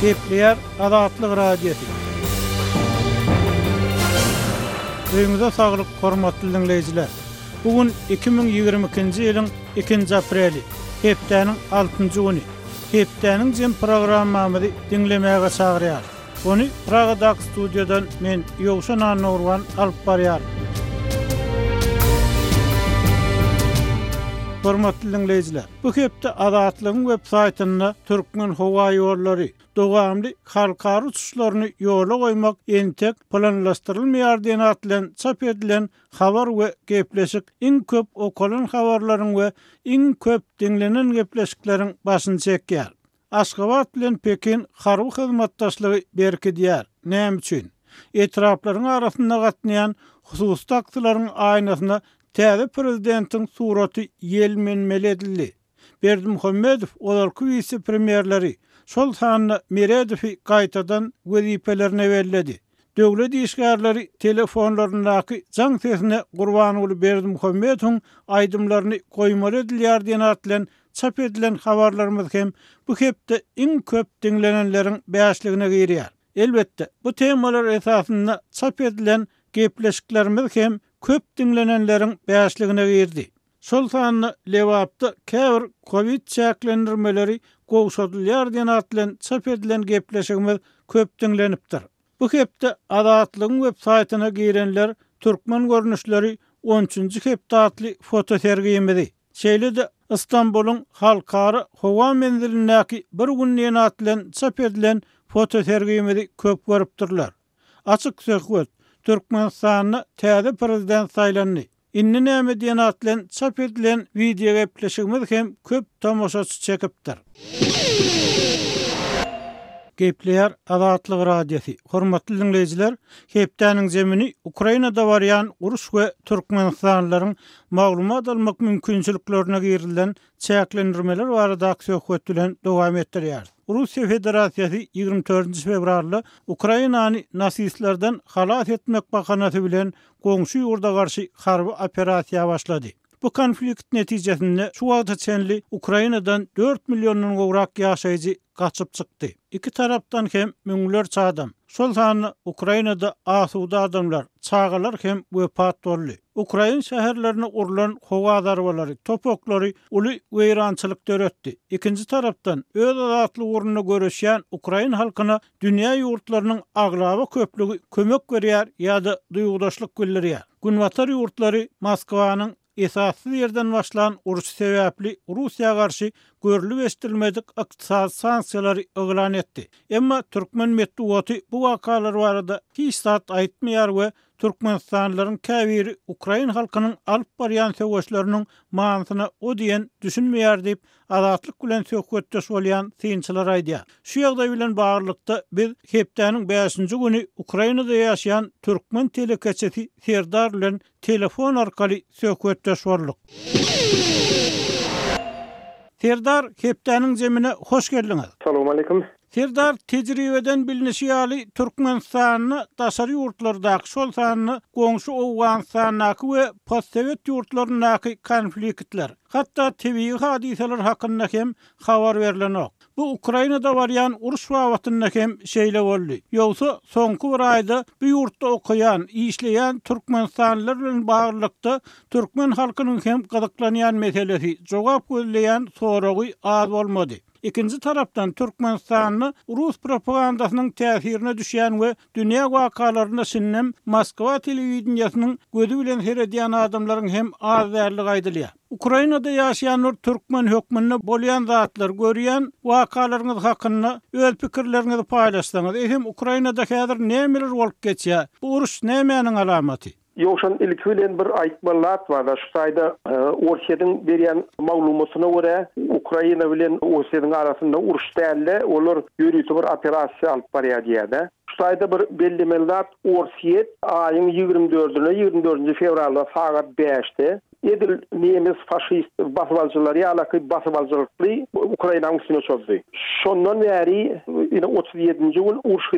Gepleýär Azatlyk radiosu. Öňüňizde saglyk, hormatly dinleýijiler. Bugün 2022-nji ýylyň 2-nji apreli, hepdeniň 6-njy güni. Hepdeniň jem programmamyzy dinlemäge çagyrýar. Ony Pragadak studiodan men Ýowşan Anurwan alyp barýar. Hormatly dinleýijiler, bu hepde Azatlygyň web saýtyna türkmen howa ýollary dowamly halkary uçuşlaryny ýola goýmak entek planlaşdyrylmaýar diýen atlan çap edilen habar we gepleşik iň köp okalan habarlaryň we iň köp dinlenen gepleşikleriň başyny çekýär. Aşgabat bilen Pekin harby hyzmatdaşlygy berkidýär. Näme üçin? Etraplaryň arasynda gatnaýan hususy taktylaryň aýnasyna täze prezidentiň suraty ýelmenmeli edildi. Berdimuhammedow olarky vice-premierleri şol sanyny Meredowy gaýtadan wezipelerine berledi. Döwlet işgärleri telefonlarynyňky jaň sesine gurban bolup Berdimuhammedowyň aýdymlaryny goýmaly edilýär diýen atlan çap edilen habarlarymyz hem bu hepde iň köp dinlenenleriň bäşligine girýär. Elbetde bu temalar esasynda çap edilen gepleşiklerimiz hem köp dinlenenleriň bäşligine girdi. Şol sanyny lewapda käbir Covid çäklendirmeleri gowşadylýar diýen atlan çap edilen gepleşigimiz köp dinlenipdir. Bu hepde Azatlygyň web saýtyna girenler türkmen görnüşleri 13-nji hepde atly foto sergiyemedi. Şeýle-de İstanbulyň halkary howa menzilindäki bir günniň atlan çap edilen foto sergiyemedi köp görüpdirler. Açyk söhbet, Türkmenistanyň täze prezident saýlandy. Inni näme diýen atlan çap edilen video gepleşigimiz hem köp tamaşaçy çekipdir. Gepleýär Azatlyk radiosu. Hormatly dinleýijiler, hepdeniň zemini Ukrainada barýan uruş we türkmenistanlylaryň maglumat almak mümkinçiliklerine girilen çäklendirmeler barada söhbet bilen dowam etdirýär. Russiýa Federasiýasy 24 fevralda Ukrainany nasistlerden halas etmek bahanasy bilen goňşy ýurda garşy harby operasiýa başlady. Bu konflikt netijesinde şu wagta çenli Ukrainadan 4 milyondan gowrak ýaşaýjy gaçyp çykdy. İki tarapdan hem müňlerçe adam. Şol sany Ukrainada asuda adamlar, çağalar hem wepat boldy. Ukraina şäherlerine urulan howa darbalary, topoklary uly weýrançylyk döretdi. İkinji tarapdan öz azatlyk urunyna göreşýän Ukraina halkyna dünýä ýurtlarynyň aglaba köplügi kömek berýär ýa-da duýgdaşlyk bildirýär. Günwatar ýurtlary Moskwanyň esassız yerden başlayan uruş sebäpli Russiýa garşy görülip eşdilmedik ykdysady sanksiýalary elan etdi. Emma türkmen medeniýeti bu wakalar barada hiç zat aýtmaýar we Türkmenistanlylaryň käbiri Ukraina halkynyň alyp barýan söwüşleriniň manysyna o diýen düşünmeýär diýip Azatlyk bilen söhbetdeş bolýan synçylar aýdýar. Şu ýagdaý bilen baglykda biz hepdeniň 5-nji güni Ukrainada ýaşaýan türkmen telekeçesi Serdar bilen telefon arkaly söhbetdeş boldyk. Serdar, hepdeniň zemine hoş geldiňiz. Assalamu alaikum. Serdar, tejribeden bilinişi ýaly Türkmenistanyny daşary ýurtlardaky şol sanyny goňşy Owganistanyňky we postsovet ýurtlarynyňky konfliktler, hatda tebii hadiseler hakynda hem habar berilenok. Bu Ukrainada barýan uruş wagtynda hem şeýle boldy. Ýogsa soňky bir aýda bu ýurtda okuyan, işleýän türkmenistanlylar bilen baglykda türkmen halkynyň hem gazaklanýan meselesi jogap gözleýän soragy az bolmady. İkinci tarapdan Türkmenistanyny Rus propagandasynyň täsirine düşýän we dünýä wakalaryna sinnem Moskwa telewizionyanyň gözü bilen seredýän adamlaryň hem az därligi aýdylýar. Ukrainada ýaşaýan türkmen hökmünde bolýan zatlar görýän wakalaryňyz hakynda öz pikirleriňizi paýlaşsaňyz, hem Ukrainada häzir nämeler bolup geçýär? Bu uruş nämenin alamaty? Ýowşan ilkilen bir aýtmalar bar. Şu saýda Orsiýadan berýän maglumatyna görä Ukraina bilen Orsiýanyň arasynda uruş dälle, olar ýürüýti bir operasiýa alyp barýar diýär. Şu saýda bir bellemeler Orsiýa aýyň 24-nji fevralda saat 5-de edil nemes faşist basıbalcılar ýa-da basıbalcılıkly Ukrainanyň üstüne çökdi. Şondan bäri 37-nji gün uruş edip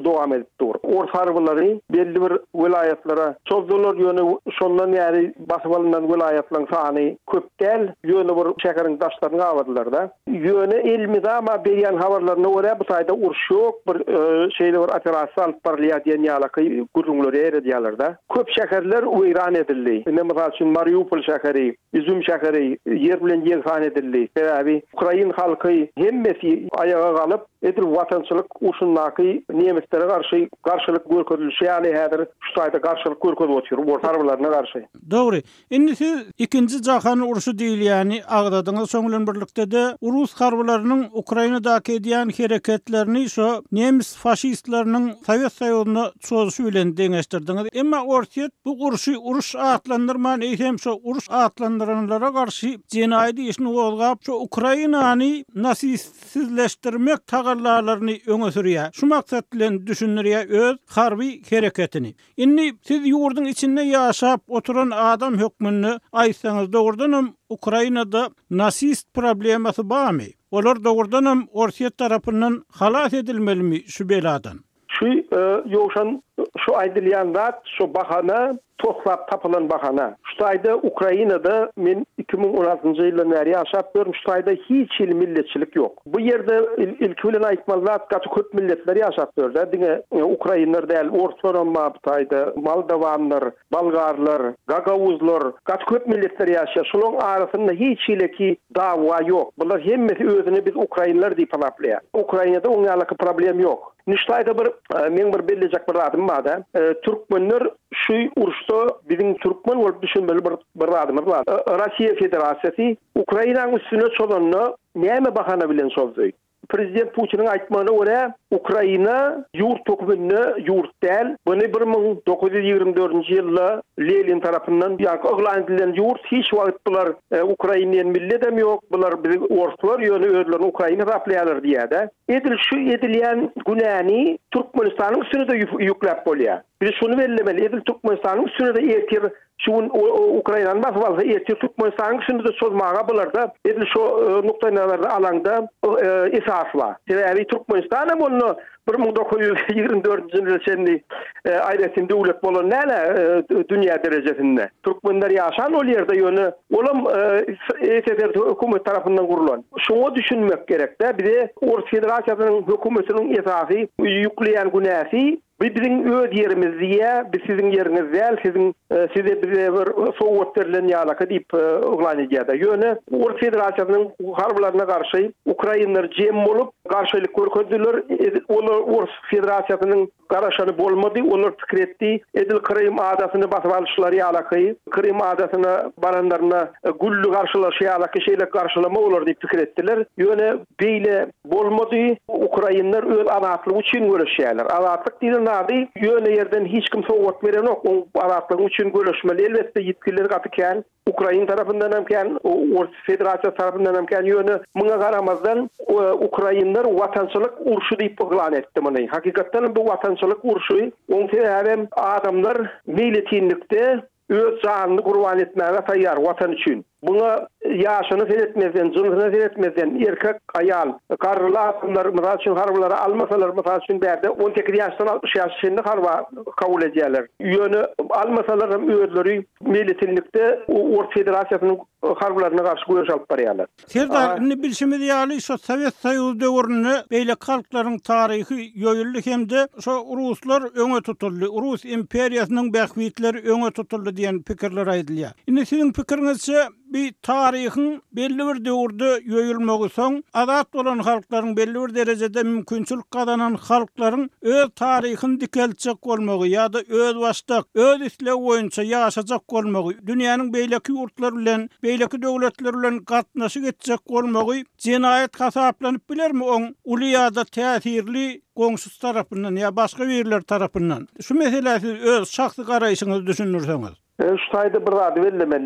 dowam edip dur. Orta harblary belli bir vilayetlara çözüler ýöne şondan ýeri basyp alynan vilayetlaryň sany köp däl, ýöne bir şäheriň daşlaryny awadylar da. Ýöne elmide ama berýän habarlaryna görä bu taýda uruş ýok, bir şeýle bir operasiýa alyp barylýar diýen ýalaky gurulmalar eredýärler da. Köp şäherler weýran edildi. Mesela şu Mariupol şäheri, Izum şäheri ýer bilen ýeňhan edildi. Sebäbi Ukraina halky hemmesi ayağa galyp edil watançylyk uşundaky nemetlere garşylyk görkezilýär. Ýani häzir şu taýda garşylyk görkezip oturyp orta harbylaryna garşy. Dogry. Indi siz ikinji jahan uruşy diýilýäni agdadyňyz soňlan birlikde de Rus harbylarynyň Ukrainadaky edýän hereketlerini şo nemis faşistleriniň Sowet Soýuzyna çözüşi bilen deňeşdirdiňiz. Emma ortiýet bu uruş atlandyrman eýsem şo uruş atlandyranlara garşy jenaýat işini bolgap şo Ukrainany nasisizleşdirmek tagarlarlaryny öňe sürýär. Şu maksat bilen düşünürýär öz harby hereketini. Indi siz ýurduň içinde ýaşap oturan adam hökmüni aýtsaňyz dogrudan Ukrainada nasist problemasy barmy? Olar dogrudan Orsiýet tarapyndan halas edilmelimi şu beladan? Şu ýoşan şu aýdylýan zat, şu bahana toplap tapılan bahana. Şu taýda Ukrainada men 2016-njy ýyldan beri ýaşap görüm, şu taýda hiç milletçilik ýok. Bu ýerde ilk bilen aýtmaly zat gaty köp milletler ýaşap gördi. Diňe Ukrainler däl, ortalar amma bu taýda Moldawanlar, Bolgarlar, Gagauzlar, gaty köp milletler ýaşaýar. Şolaryň arasynda hiç ileki dawa ýok. Bular hemmesi özüni biz Ukrainler diýip tapylýar. Ukrainada oňalyk problem ýok. Niştaýda men bir belirlejek bir adym bar da. Türkmenler şu uruşda bizim Türkmen bolup düşünmeli bir adym bar. Russiýa Federasiýasy Ukrainanyň üstüne çolanyny näme bahana bilen çözdi? Prezident Putin'in aýtmagyna görä Ukraina ýurt hökümini ýurt däl. Buny 1924-nji ýylda Lenin tarapyndan ýaglan edilen ýurt hiç wagt bular Ukrainanyň milledem ýok. Bular bizim ortalar ýöne özlerini Ukraina raplaýarlar diýär. Şu edilýän günäni Türkmenistanyň üstüne de ýükläp bolýar. Bir şunu bellemeli, edil Türkmenistanyň üstüne de ertir şun Ukrainanyň basbalsa ertir Türkmenistanyň üstüne de çözmäge bolar da. Edil şu nuktalarda alanda esas var. Sebäbi Türkmenistan bunu 1924-nji ýylda sendi aýratyn döwlet bolan näle dünýä derejesinde. Türkmenler ýaşan ol ýerde ýöne olam SSR hökümet tarapyndan gurulan. Şoňa düşünmek gerek de. Bir de Orus Federasiýasynyň hökümetiniň esasy ýükleýän günäsi bizim öz yerimiz diye, biz sizin yeriniz değil, size bize bir soğuk verilen yalaka deyip ıglanıcıya da. Yöne Orus Federasiýasynyň harbylaryna karşı Ukraynalar jem bolup karşılık görkezdiler. Orus Federasiýasynyň garaşany bolmady, olar pikir etdi. Edil Krym adasyny basyp alýşlary ýalaky, Krym adasyna baranlaryna güllü garşylaşy ýalaky şeýle garşylama olar diýip pikir etdiler. Yöne beýle bolmady, Ukraynalar öz azatlygy üçin görüşýärler. Azatlyk diýen nady ýöne ýerden hiç kim sowgat beren ok. O azatlyk üçin görüşmeli. Elbetde ýetkiler gatykan Ukraina tarapyndan hem kan, Orus Federasiýasy tarapyndan hem kan ýöne muňa garamazdan Ukrainler watançylyk uruşy diýip oglan etdi muny. Hakykatdan bu watançylyk uruşy hem adamlar milletçilikde öz janyny gurban etmäge taýýar watan üçin. Buna ýaşyny seretmezden, jynyny seretmezden erkek, aýal, garrylar, mysal üçin harbylara almasalar, mysal üçin berde 18 ýaşdan 60 ýaşyny harba kabul edýärler. Ýöne almasalar hem özleri milletçilikde Orus Federasiýasynyň harbylaryna garşy görüş alyp barýarlar. Serdar, indi bilşimi diýäli şo Sowet Soýuzy döwrüne beýle halklaryň taryhy ýoýuldy hemde şo Ruslar öňe tutuldy. Rus imperiýasynyň bähwitleri öňe tutuldy diýen pikirler aýdylýar. Indi siziň pikiriňizçe bir tarihin belli bir döwürde ýoýulmagy soň azat bolan halklaryň belli bir derejede mümkinçilik gazanan halklaryň öz taryhyny dikelçek bolmagy ýa-da öz başdak, öz islew boýunça ýaşajak bolmagy, dünýäniň beýleki ýurtlar bilen, beýleki döwletler bilen gatnaşyk etjek bolmagy jenaýat hasaplanyp bilermi oň uly ýa-da täsirli goňşusy tarapyndan ýa başga birler tarapyndan? Şu mesele siz öz şahsy garaýşyňyzy düşünürseňiz. Şu taýda bir zat bellemende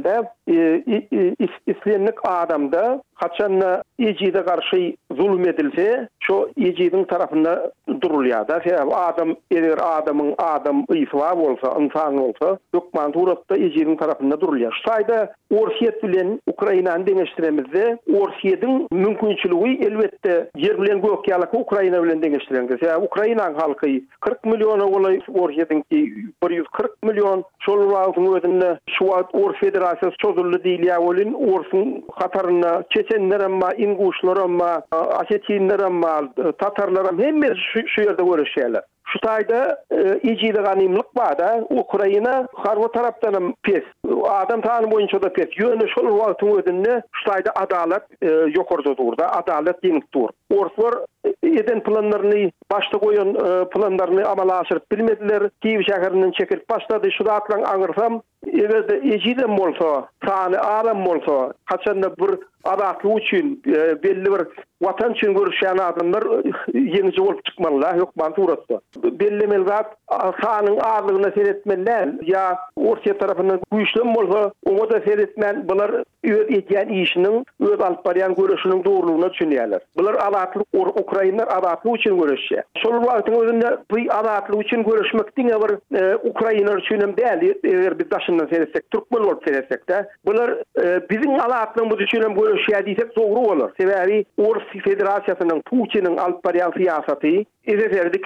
İslenlik adamda kaçanna ejide karşı zulüm edilse şu ejidin tarafında durulýar da. Adam eger adam ýswa bolsa, insan bolsa, dokman turatda ejidin tarafında durulýar. Şu sayda Orsiýet bilen Ukrainany deňeşdiremizde Orsiýetin mümkinçiligi elbetde yer bilen gök ýalyk Ukraina bilen deňeşdirendir. Ukraina halky 40 milyon bolay, Orsiýetinki 140 milyon. Şol wagtyň özünde şu Ors federasiýasy çözüldi diýilýär bolyn, Orsun hataryna Çeçenler ama, İnguşlar ama, Asetinler ama, Tatarlar ama hemme şu yerde görüşýärler. Şu taýda ejide ganymlyk bar da, Ukraina harby tarapdan pes, adam tany boýunça da pes. Ýöne şol wagtyň özünde şu taýda adalet ýokarda durda, adalet ýeňip dur. Orslar eden planlaryny başda goýan planlaryny amala aşyryp bilmediler. Kiýew şäherinden çekilip başlady. Şu atlan aňyrsam, egerde ejide bolsa, tany adam bolsa, haçanda bir adatly üçin belli bir watan üçin görüşýän adamlar ýeňiji bolup çykmalylar, ýok ban suratda. Bellemel zat sanyň azlygyna seretmenler ýa Orsiýa tarapyndan güýçlen bolsa, oňa da seretmen bular öz etýän işiniň, öz alyp barýan görüşiniň dogrulygyna düşünýärler. Bular adatly Ukrainler adatly üçin görüşýär. Şol wagtyň özünde bu adatly üçin görüşmek diňe bir Ukrainler üçin hem däl, eger biz daşyndan seretsek, türkmen bolup seretsek-de, bular biziň adatlyň bu üçin hem görüşýär diýsek dogry bolar. Sebäbi Ors Federasiýasynyň Putin'in alyp barýan siýasaty Ezeferdi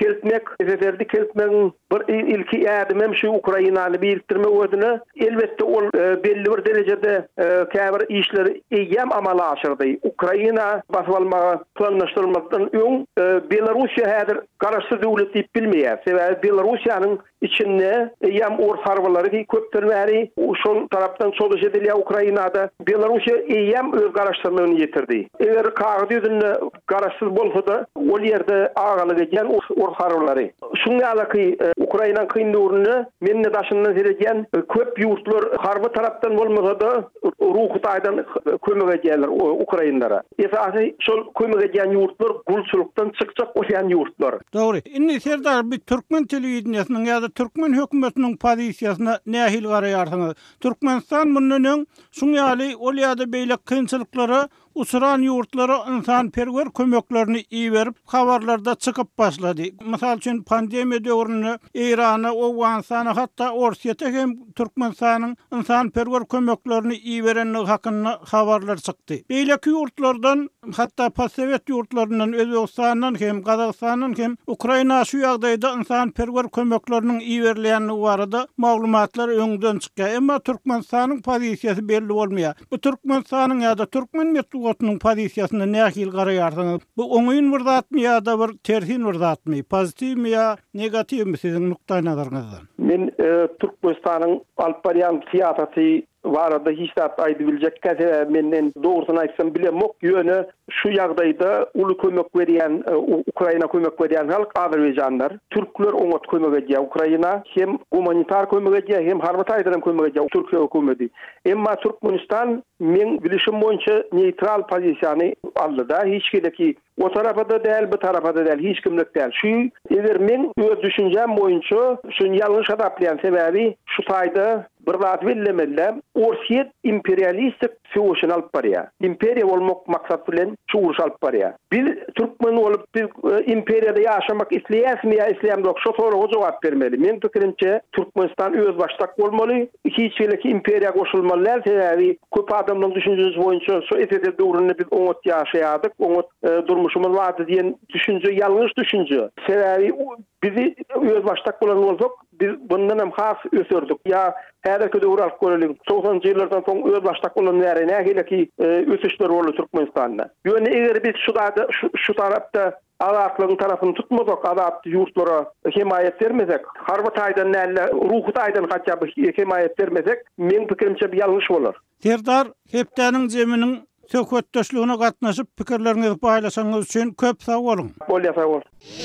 keltmeň bir ilki ýardymym şu Ukrainany birikdirme ödüne elbetde ol belli bir derejede käbir işleri eýem amala aşyrdy. Ukraina basyp almaga planlaşdyrylmadan öň Belarusiýa häzir garaşsyz döwlet diýip bilmeýär. Sebäbi Belarusiýanyň içinde eýem Ors harbalary köpden bäri şol tarapdan çoluş edilýär Ukrainada. Belarusiýa eýem öz garaşdyrmagyny ýetirdi. Eger kagdy ýüzünde garaşsyz bolsa-da ol ýerde agalyk Ors harbalary. Şuňa alaky Ukraina kyndygyny menne daşyndan seregen köp ýurtlar harby tarapdan bolmasa-da ruhy taýdan kömek edýärler Ukrainlara. Esasy şol kömek edýän ýurtlar gulçulukdan çykjak bolýan ýurtlar. Dogry. Indi Serdar bir türkmen telewizionynyň ýa-da türkmen hökümetiniň pozisiýasyna nähil garaýarsyňyz? Türkmenistan bundan şuňaly ol ýa-da beýle kynçylyklary usuran ýurtlara insan-perwer kömeklerini iýerip habarlarda çykyp başlady. Mysal üçin pandemiýa döwründe Irana, Owganistana hatda Orsiýete hem Türkmenistanyň insan-perwer kömeklerini iýerenligi hakynda habarlar çykdy. Beýleki ýurtlardan hatda postsovet ýurtlaryndan, Özbegistandan hem Gazagystanyň hem Ukraina şu ýagdaýda insan-perwer kömekleriniň iýerilýänligi barada maglumatlar öňden çykýar. Emma Türkmenistanyň pozisiýasy belli bolmaýar. Bu Türkmenistanyň ýa-da türkmen Otunun pozisiýasyna nähil garaýarsyňyz? Bu oňyň bir zatmy ýa-da bir tersin bir zatmy? Pozitivmi ýa negativmi siziň nukdaý nazaryňyzdan? Men Türkmenistanyň alyp barýan siýasaty barada hiç zat aýdy biljek käse menden dogrusyny aýtsam bilemok. Ýöne şu ýagdaýda uly kömek berýän Ukraina kömek berýän halk Azerbaýjanlar, türkler oňa kömek edýär. Ukraina hem humanitar kömek edýär, hem harby taýdan kömek edýär Türkiýe hökümeti. Emma Türkmenistan men bilişim boýunça neutral pozisiýany aldy da, hiç kimdeki o tarafda däl, bu tarafda däl, hiç kimlik däl. Şu eger men öz düşünjem boýunça şunu ýalňyş adaplayan sebäbi şu taýda bir zat bellemeli. Orsiýet imperialistik söwüşin alyp barýar. Imperiýa bolmak maksat bilen şu uruş alyp barýar. Biz türkmen bolup biz imperiýada ýaşamak isleýäsmi ýa isleýämok? Şu soraga jogap bermeli. Men pikirimçe Türkmenistan öz başdak bolmaly. Hiç kimlik imperiýa goşulmaly. Sebäbi köp adamlaryň düşünjesi boýunça şu etet döwründe biz oňat ýaşaýardyk, oňat durmuşymyz bardy diýen düşünje ýalňyş düşünje. Sebäbi bizi öz başdak bolan bolsak biz bundan hem has ösürdük. Ya häzirki döwür alyp görelim. 90-njy ýyllardan soň öz başdak bolan näre nähileki ösüşler boldy Türkmenistanda. Ýöne eger biz şu tarapda adatlyň tarabyny tutmasak, adatly ýurtlara himayet bermesek, harby taýdan näle ruhy taýdan hatda himayet bermesek, men pikirimçe bir ýalňyş bolar. Serdar, hepdeniň jeminiň söhbetdeşligine gatnaşyp pikirlerinizi paýlaşaňyz üçin köp sag bolun. Bolýa sag bol.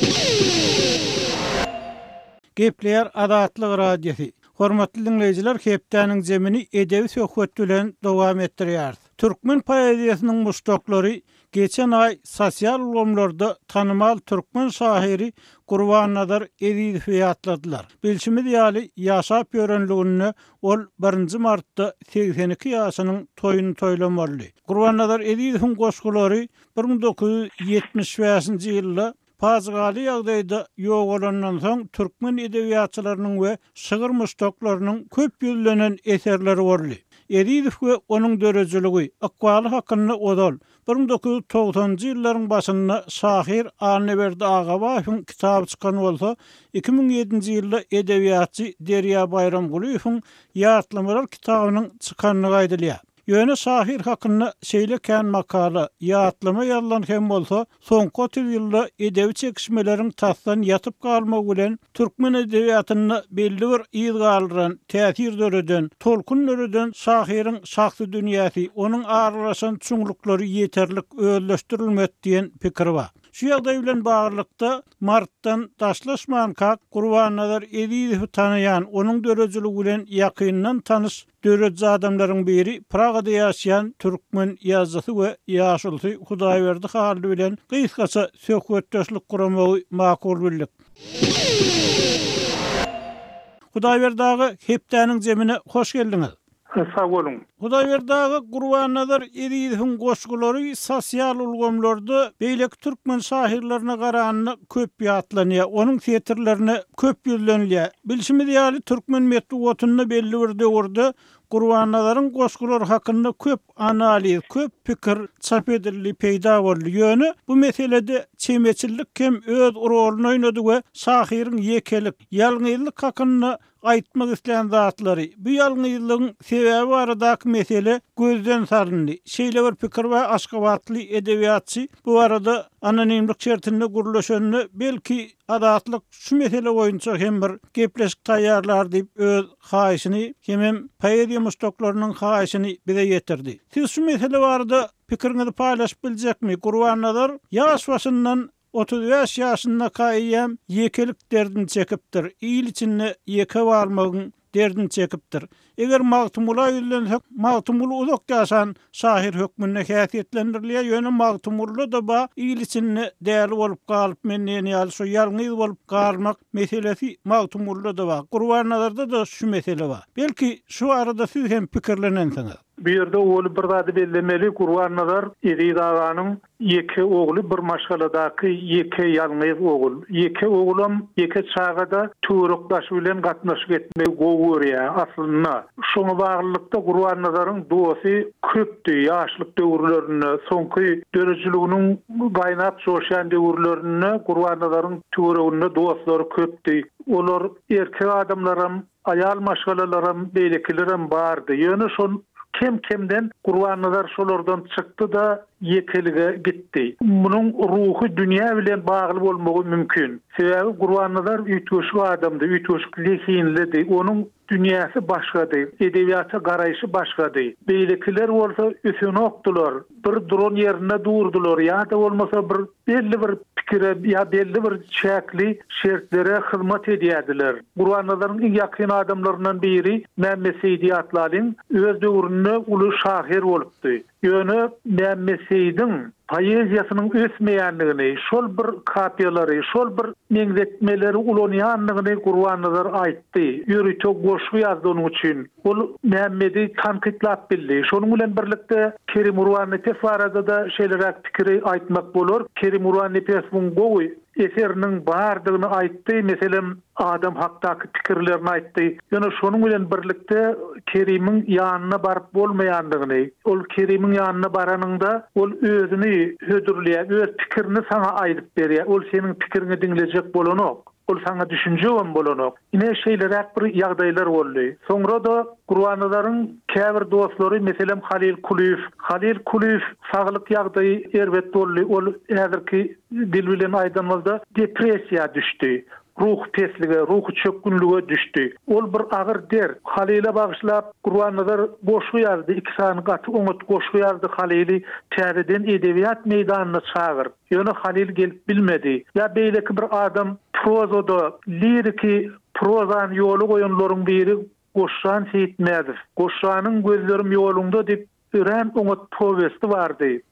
Gepler Adatlyk Radiosi. Hormatly dinleyijiler, hepdeniň jemini edebi söhbet bilen dowam etdirýär. Türkmen poeziýasynyň muşdoklary geçen ay sosial ulgamlarda tanymal türkmen şahyry Gurban-Nazar Ediýewi ýatladylar. Bilşimi diýäli ýaşap ýörenligini ol 1 martda 82 ýaşynyň toýuny toýlamarly. Gurban-Nazar Ediýewiň goşgulary 1975-nji ýylda Pazgaly ýagdaýda ýok bolandan soň türkmen edebiýatçylarynyň we şygyr muştoklarynyň köp ýüllenen eserleri borly. Ediýew we onuň dörejiligi akwaly hakyny odal 1990-njy ýyllaryň başynda şahyr Alneberdi Agabaýewiň kitaby çykan bolsa, 2007-nji ýylda edebiýatçy Derýa Bayramgulyň ýatlamalar kitabynyň çykanyny gaýdylýar. Ýöne şahyr hakyny şeýleken makala ýatlama ýazlan hem bolsa, soňky 30 ýylda edebi çekişmeleriň tasdan ýatyp galmagy bilen türkmen edebiýatyna belli bir ýyl galyran täsir döreden, tolkun döreden şahyryň şahsy dünýäsi, onuň aralaşan çuňluklary ýeterlik özleşdirilmedi diýen pikir bar. Şu ýagdaý bilen baglykda martdan daşlaşman kak Gurban-Nazar Ediýewi tanaýan, onuň dörejiligi bilen ýakyndan tanys döreji adamlaryň biri Pragada ýaşaýan türkmen ýazgysy we ýaşulsy Hudaýberdi Haldy bilen gysgaça söhbetdeşlik kuramagy makul bildik. Hudaýberdagy hepdäniň jemine hoş geldiňiz. Sağ bolun. Hudaýberdagy Gurban-Nazar Ediýewiň goşgulary sosial ulgamlarda beýlek türkmen şahyrlaryna garanyny köp ýatlanýar, onuň teatrlaryna köp ýüzlenýär. Bilşimi diýäli türkmen medeniýetinde belli bir döwürde Gurban-Nazaryň goşgulary hakynda köp analiz, köp pikir çap edildi, peýda boldy. Ýöne bu meselede çemeçillik hem öz roluny oýnady we şahyryň ýekelik, ýalňyzlyk hakynda aýtmak isleýän zatlary. Bu ýalňyzlygyň sebebi baradaky mesele gözden saryndy. Şeýle bir pikir we aşgabatly edebiýatçy bu arada anonimlik şertinde gurulşanyny belki adatlyk şu mesele boýunça hem bir gepleşik taýýarlar diýip öz haýyşyny hem poeziýa muştoklarynyň haýyşyny bize ýetirdi. Siz şu mesele barada pikiriňizi paýlaşyp biljekmi? Gurban-Nazar ýaş başyndan 35 ýaşynda kaýýam ýekelik derdini çekipdir. Ýyl içinde ýeke barmagyň derdini çekipdir. Eger magtumula ýüzlensek, magtumul uzak ýaşan şahyr hökmüne häsiýetlendirilýär. Ýöne magtumulda da ba ýyl içinde däli bolup galyp menden ýaly şu ýalňyz bolup galmak meselesi magtumulda da bar. Gurban-Nazarda da şu mesele bar. Belki şu arada siz hem pikirlenensiňiz. Bir ýerde oly bir zady bellemeli. Gurban-Nazar Ediýewiň ýeke ogly bir maşgaladaky ýeke ýalňyz ogul. Ýeke oglum ýeke çağda törekdaş bilen gatnaşyp etmek gowurýar aslynda. Şoňa baglykda Gurban-Nazaryň dosy köpdi. Ýaşlyk döwürlerini, soňky dörejiliginiň gaýnap joşan döwürlerini Gurban-Nazaryň töreginde dostlary köpdi. Olar erkek adamlarym, aýal maşgalalarym, beýlekilerim bardy. Ýöne şol kemden Gurban-Nazar şolardan çykdy da ýekelige gitdi. Munyň ruhy dünýä bilen bagly bolmagy mümkin. Sebebi Gurban-Nazar üýtgeşik adamdy, üýtgeşik lehinlidi. Onuň dünýäsi başgady, edebiýata garaýşy başgady. Beýlekiler bolsa üsünokdular, bir duran ýerine durdular, ýa-da bolmasa bir belli bir pikire ýa belli bir şäkli şertlere hyzmat edýärdiler. Gurban-Nazaryň ýakyn adamlaryndan biri Mehmet Seydi Atlalyň öz döwründe uly şahyr bolupdy. Ýöne Mehmet Seydiň poeziýasynyň ösmeýänligini, şol bir kapiýalary, şol bir meňzetmeleri ulanýanlygyny Gurban-Nazar aýtdy. Ýürüýte goşgy ýazdy onuň üçin. Ol Mehmedi tanqidlap bildi. Şonuň bilen birlikde Kerim Urwanypes barada da şeýlerek pikiri aýtmak bolar. Kerim Urwanypesň gowy eseriniň bardygyny aýtdy. Meselem adam hakdaky pikirlerini aýtdy. Ýöne şonuň bilen birlikde Kerimiň ýanyna baryp bolmaýanlygyny, ol Kerimiň ýanyna baranyňda ol özüni hödürleýär, öz pikirini sana aýdyp berýär. Ol seniň pikirini dinlejek bolanok. Ol sana düşünje bolanok. Ine şeýlerek bir ýagdaýlar boldy. Soňra da Gurban-Nazaryň käbir dostlary, meselem Halil Kuliýew saglyk ýagdaýy erbet boldy. Ol häzirki dil bilen aýdanmazda depressiýa düşdi. Ruh pesligi, ruh çökünlüge düşdi. Ol bir agyr der. Halil'e bagışlap Gurban-Nazar goşgy ýazdy. 2 sany gaty oňat goşgy ýazdy. Halil'i täzeden edebiýat meýdanyna çağır. Ýöne Halil gelip bilmedi. Ya beýleki bir adam prozada, liriki prozan ýoly goýanlaryň biri Goşan Seyitmäziw. Goşanyň gözlerim ýolunda dip ören oňat powesti bardy.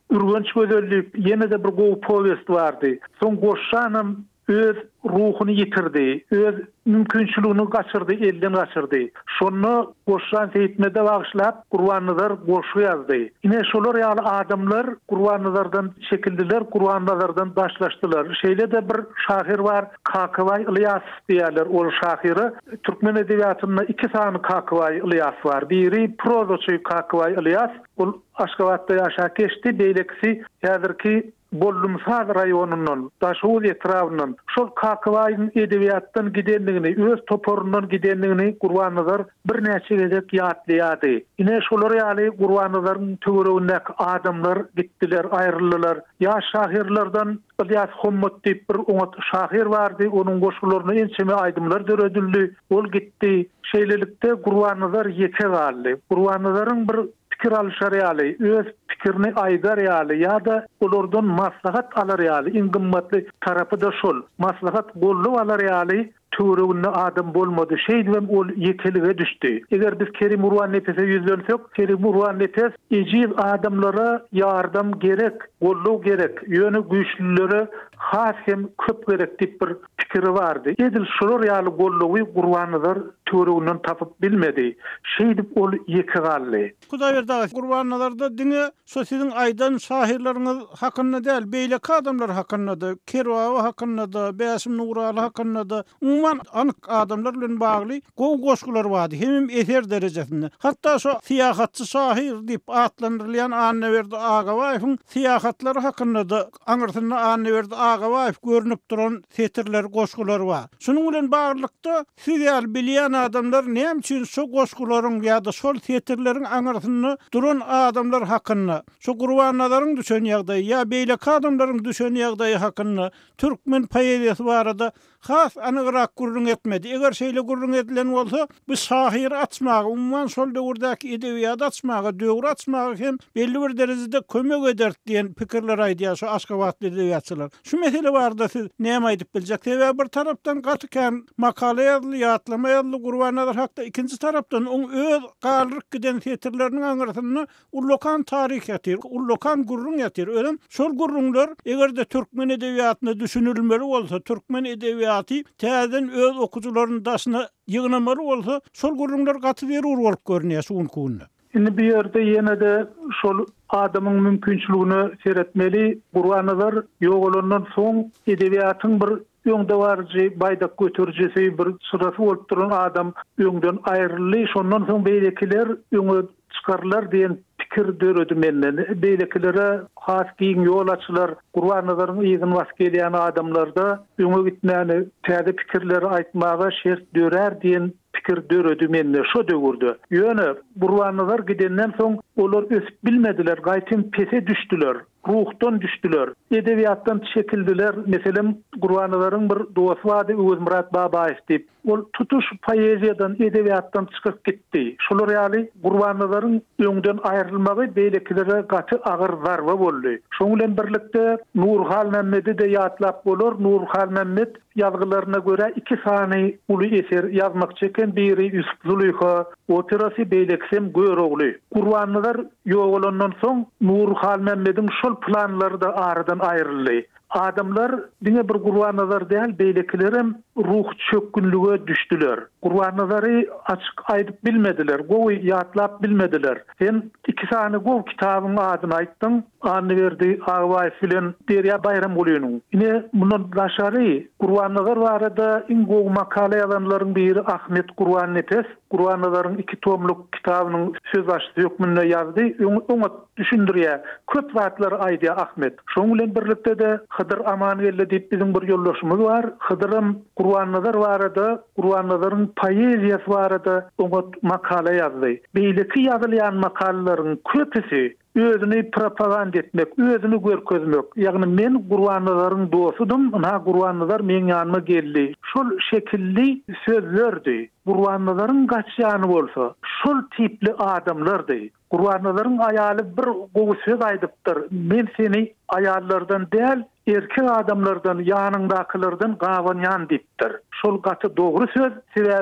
ürgenç gözellik, ýene de bir gowy powest bardy. Soň goşşanam öz ruhunu yitirdi, öz mümkinçiligini gaçyrdy, elden gaçyrdy. Şonu goşşan seyitmede bagşlap Gurbannazyr goşu ýazdy. Ine şolar ýaly adamlar Gurbannazyrydan çekildiler, Gurbannazyrydan başlaşdylar. Şeýle de bir şahyr bar, Kakıbay Ilyas diýerler. Ol şahyry türkmen edebiýatynda iki sany Kakıbay Ilyas bar. Biri prozaçy Kakıbay Ilyas, ol Aşgabatda ýaşap geçdi, beýlekisi häzirki Bollumsaz raýonundan, Daşoğul etrafından şol Kakıbaýyň edebiýatdan gidenligini, öz toporundan gidenligini Gurbannazyr bir näçe gezek ýatlaýady. Ine şolar ýaly Gurbannazyryň töweregindäki adamlar gitdiler, aýryldylar. Ýaş şahirlerden Ilyas Hommot diýip bir oňat şahir bardy, onuň goşularyny ençeme aýdymlar döredildi. Ol gitdi. Şeýlelikde Gurbannazyr ýeke galdy. Gurbannazyryň bir fikir alşar ýaly, öz fikirini aýdar ýaly ýa-da olardan maslahat alar ýaly. Iň gymmatly tarapy da şol. Maslahat bollup alar ýaly töwereginde adam bolmady. Şeýdem ol ýekelige düşdi. Eger biz Kerim Urwan Nepes'e ýüzlensek, Kerim Urwan Nepes ejiz adamlara ýardam gerek, bolluk gerek, ýöne güýçlülere has hem köp gerek diýip bir fikiri bardy. Edil şolar ýaly bollugy Gurbannazyr töwereginden tapyp bilmedi. Şeýdip ol ýeke galdy. Hudaý berdi, Gurbannazyryda diňe sosiýetiň aýdan şahirleriňiz hakynda däl, beýleki adamlar hakynda da, Kerwawa hakynda da, Bäsim Nuraly hakynda da, umuman anyk adamlar bilen bagly gowy goşgular bardy. Hem eser derejesinde. Hatda şo siýahatçy şahir diýip atlandyrylýan Anneberdi Agabaýewiň siýahatlary hakynda da aňyrtynda Anneberdi Agabaýew görünip duran setirler, goşgular bar. Şunuň bilen baglykda siz ýaly bilýän adamlar näme üçin şo goşgularyň ýa-da şol setirleriň aňyrtynda duran adamlar hakynda, şo Gurbannazyryň düşen ýagdaýy ýa beýleki adamlaryň düşen ýagdaýy hakynda türkmen poeziýasy barada has anygyrak gurrun etmedi. Eger şeýle gurrun edilen bolsa, bu şahir açmagy, umman şol döwürdäki edebiýat açmagy, döwür açmagy hem belli bir derejede kömek eder diýen pikirler aýdýar şu Aşgabatly edebiýatçylar. Şu mesele barada siz näme aýdyp biljek? Täze bir tarapdan gatykän makale ýazly, ýatlama ýazly Gurbannazyr hakda, ikinji tarapdan oň öz galyryk giden setirleriniň aňyrtyny ullokan taryh ýatyr, ullokan gurrun ýatyr. Ölen şol gurrunlar egerde türkmen edebiýatyna düşünülmeli bolsa, türkmen edebiýaty täzeden öz okujularynyň daşyna ýygnamaly bolsa, şol gurrunlar gaty berur bolup görnýär şuň kunna. Indi bir ýerde ýene de şol adamyň mümkinçiligini seretmeli. Gurbannazyr ýogalandan soň edebiýatyň bir öňde barjy baýdak götürjesi bir sırasy bolup duran adam öňden aýryldy. Şondan soň beýlekiler öňe çıkarlar diýen fikir döredi menden. Beýlekilere has giň ýol açylar. Gurbannazyryň ýygyny was gelýän adamlarda öňe gitmäni, täze pikirleri aýtmaga şert dörer diýen fikir döredi menden şo döwürde. Ýöne Gurbannazyr gidenden soň olar ösüp bilmediler, gaýtym pese düşdüler. Ruhdan düşdüler. Edebiýatdan çekildiler. Meselem Gurbannazyryň bir dowasy bardy, Özmurat Babaýew diýip. Ol tutuş poeziýadan, edebiýatdan çykyp gitdi. Şolar ýaly Gurbannazyryň öňden aýrylmagy beýlekilere gaty agyr zarba boldy. Şoň bilen birlikde Nurhal Memedi de ýatlap bolar. Nurhal Memmed ýazgylaryna görä iki sany uly eser ýazmak çeken, biri Yusuf Züleyha, oterasy beýleksem Görogly. Gurbannazyr ýogalandan soň Nurhal Memmediň şol planlary da aradan aýryldy. Adamlar diňe bir Gurbannazyr däl, beýlekilerim ruh çökkünlüge düşdüler. Gurbannazyry açyk aýdyp bilmediler, gowy ýatlap bilmediler. Sen iki sany gowy kitabyň adyny aýtdyň, Anneberdi Agabaýew bilen Derýa Bayramgulynyň. Ine mundan başary Gurbannazyr barada iň gowy makale ýazanlaryň biri Ahmet Gurwan Nepes. Gurbannazyryň iki tomluk kitabynyň söz başly ýokmunda ýazdy. Oňa düşündirýär. Köp zatlar aýdýar Ahmet. Şoň bilen birlikde de Hydyr Amangelle diýip bizim bir ýoldaşymyz bar. Hydyrym Gurbannazyr barada, Gurbannazyryň poeziýasy barada oňa makale ýazdy. Beýleki ýazylýan makalalaryň köpüsi özüni propaganda etmek, özüni görkezmek. Ýagny men Gurbannazyryň dostudum, ha Gurbannazyr meň ýanyma geldi. Şol şekilli sözlerdi. Gurbannazyryň gaçýany bolsa, şol tipli adamlardy. Gurbannazyryň aýaly bir gowy söz aýdypdyr. Men seni aýallardan däl, erkek adamlardan, ýanyndakylardan gawanýan diýipdir. Şol gaty dogry söz, sebäbi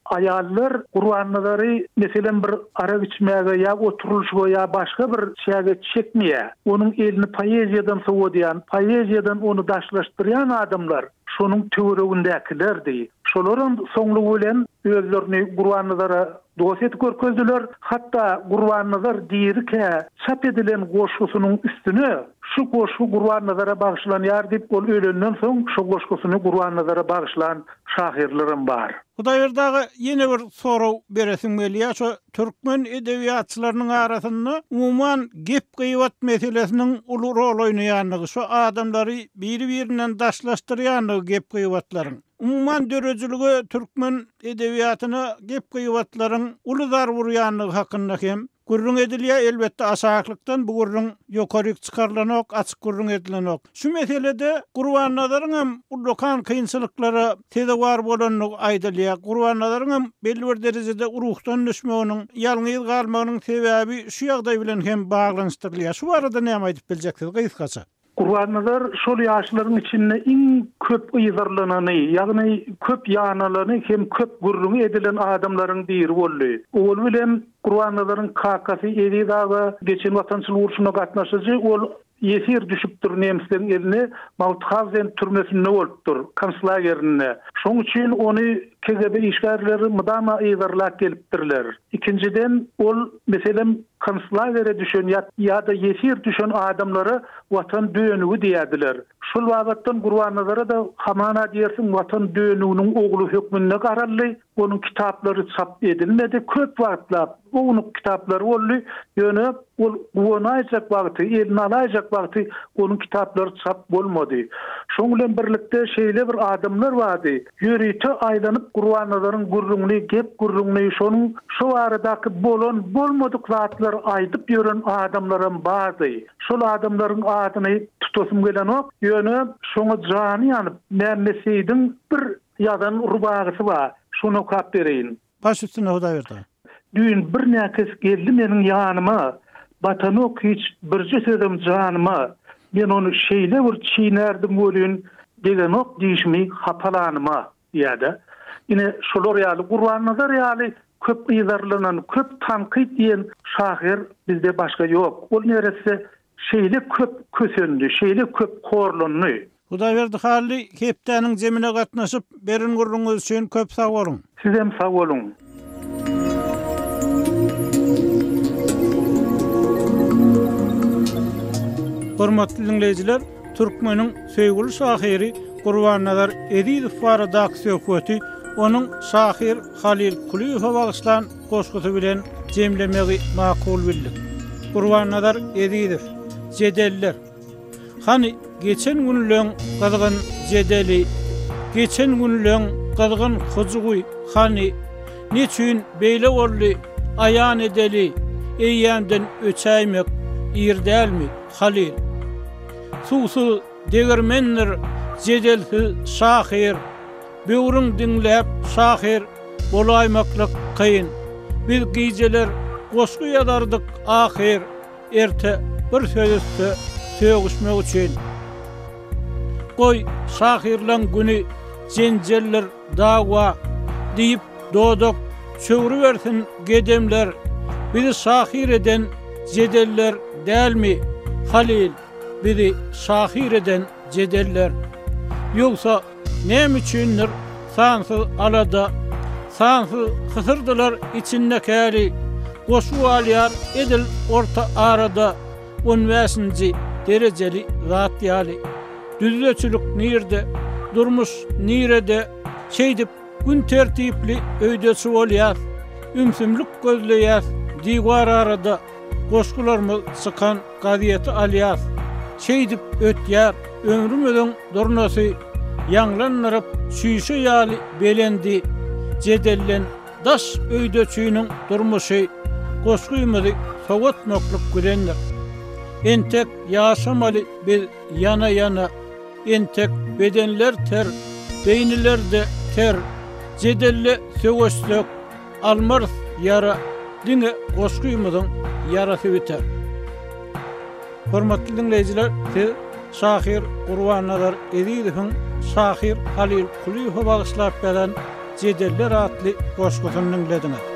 ayallar Kur'anları meselen bir ara içmege ya oturuluşga ya başka bir şäge çekmeye, onun elini poeziyadan soğudayan, poeziyadan onu daşlaştıran adamlar şonun töweregindäkilerdi. Şolaryň soňlugy bilen özlerini Kur'anlara dost et görkezdiler. Hatta Kur'anlar diýerke çap edilen goşgusynyň üstüne şu goşgu Kur'anlara bagşlanýar diýip ol ölenden soň şu goşgusyny Kur'anlara bagşlan şahirlerim bar. Hudaýberdagy ýene bir soraw beresim gelýär. Şu türkmen edebiýatçylarynyň arasynda umumyň gep gıýbat meselesiniň uly rol oýnaýanlygy, şu adamlary biri-birinden daşlaşdyrýanlygy gep gıýbatlaryň. Umumyň dörejiligi türkmen edebiýatyna gep gıýbatlaryň uly zar burýanlygy hakynda hem gurrun edilýär. Elbetde aşaklykdan bu gurrun ýokaryk çykarlanok, açyk gurrun edilenok. Şu meselede Gurbannazaryň hem ullukan kynçylyklary tede bar bolanyny aýdylýar. Gurbannazaryň hem belli bir derejede uruhdan düşmeginiň, ýalňyz galmagynyň sebäbi şu ýagdaý bilen hem baglanyşdyrylýar. Şu barada näme aýdyp biljeksiz gysgaça? Kur'anlar şol ýaşlaryň içinde iň köp ýyzarlanany, ýagny köp ýanalany hem köp gurrun edilen adamlaryň biri boldy. Ol bilen Kur'anlaryň kakasy Edidaga geçen watançylyk uruşuna gatnaşyjy ol yesir düşüpdir nemislerin eline Mauthausen türmesinde bolupdyr, konslagerine. Şoň üçin ony KGB işgärleri mydama ýyzarlap gelipdirler. İkinciden ol meselem konslagere düşen ya da yesir düşen adamları watan dönügi diýerdiler. Şol wagtdan Gurbannalara da hamana diýersiň watan dönüginiň ogly hökmünde garally, onun kitaplary çap edilmedi. Köp wagtlar onun kitaplary boldy. Ýöne ol gonaýjak wagty, eline alaýjak wagty onun kitaplary çap bolmady. Şoň bilen birlikde şeýle bir adamlar bardy. Ýörüýte aýlanyp Gurbannazaryň gurrunly, gep gurrunly şonuň şu aradaky bolan bolmadyk zatlar aýdyp ýören adamlarym bardy. Şol adamlaryň adyny tutasym gelenok, ýöne şoňa jany ýanyp nämeseýdiň bir ýazan rubagasy bar. Şonu okap bereýin. Baş üstüne Hudaýberda. Düýün bir näkes geldi meniň ýanyma. Batanok hiç birji sedem janyma. Men onu şeýle bir çiğnerdim bolýan degenok diýişmi hapalanyma ýa-da. Ine şolar ýaly Gurbannalar ýaly köp ýyzarlanan, köp tanqid diýen şahir bizde başga ýok. Ol neresi şeýle köp kösendi, şeýle köp korlandy. Hudaýberdi hali hepdäniň jemine gatnaşyp berin gurruňyz üçin köp sag bolun. Siz hem sag bolun. Hormatly dinleyijiler, türkmeniň söýgüli şahyry Gurbannalar Edidow baradak söhbeti onun şahir Halil Kuliýewowa bagyslan goşgusy bilen jemlemegi makul bildik. Gurbannalar Edidow, jedeller. Hani geçen günlüň gyzgyn jedeli, geçen günlüň gyzgyn hujugy, hani neçün beýle boldy, aýan edeli, eýýänden öçäýmek ýerdälmi Halil? Susu degermenler, jedelsi şahir, böwrüň dinläp şahir bolaýmaklyk kyn. Biz gijeler goşgu ýazardyk ahir, erte bir söýüşde söýüşmek üçin. Goý şahirlaň güni jenjeller dawa diýip dodok çöwri bersin gedemler. Bizi şahir eden jedeller dälmi Halil? Bizi şahir eden jedeller. Ýogsa näme üçindir sansy alada, sansy hysyrdylar içinde käli, goşu alýar edil orta arada 15-nji derejeli zat ýaly. Düzleçilik nirde, durmuş nirede, şeýdip gün tertipli öýdesi bolýar, ümsümlik gözleýär, diýwar arada goşgularmy sıkan gaziýeti alýar. Şeýdip ötýär, ömrümüň durnasy ýanglanlaryp süýşe ýaly belendi. Jedellen daş öýdeçiniň durmuşy goşgymyzy sowatmaklyk gülendir. Entek ýaşamaly bir yana yana, entek bedenler ter, beýnilerde ter, jedelle söwüşlük, almars yara, diňe goşgymyzyň yarasy biter. Hormatly dinleyijiler, şahir Gurbannalar Edidowyň şahir Halil Kuliýewowa bagyslanýan Jedeller atly goşgusyny dinlediňiz.